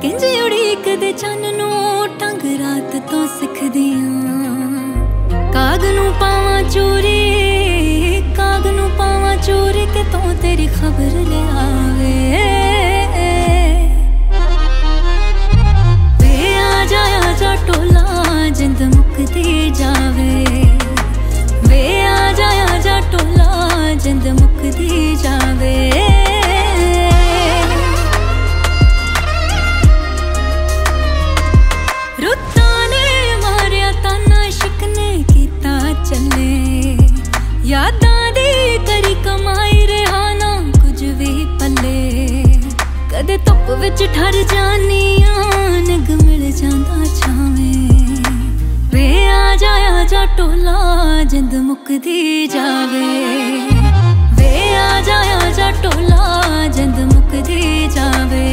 किंज उड़ीक दे चन नू टंग रात तो सिखदियां। काग नू पावां चोरी, काग नू पावां चोरी के तो तेरी खबर ले आवे। वे आ जा टोला जिंद मुकदी जावे। वे आ जा टोला जिंद मुकदी जावे। रुत्ता ने मारिया ताना इश्क ने कीता चले। यादां दी करी कमाई रिहाना कुछ भी पले। कदे धुप विच ठर जानियां निग मिल जांदा छावें। वे आ जा टोला जिंद मुकदी जावे। वे आ जा टोला जिंद मुकदी जावे।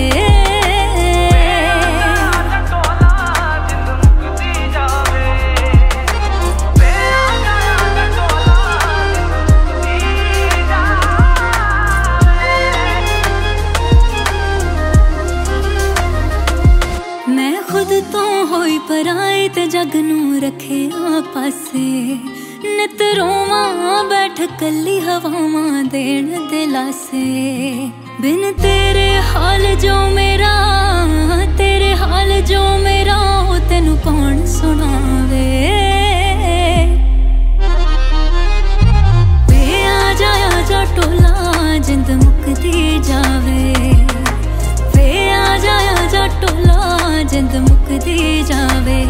मैं खुद तो होई पराई ते जग नू रखे आ पासे। नित रोवां बैठ कली हवावां देण दिलासे। बिन तेरे हाल जो मेरा, तेरे हाल जो मेरा ओ तेनू कौन सुनावे। वे आ जा टोला जिंद मुकदी जावे। वे आ जा टोला जिंद मुकदी जावे।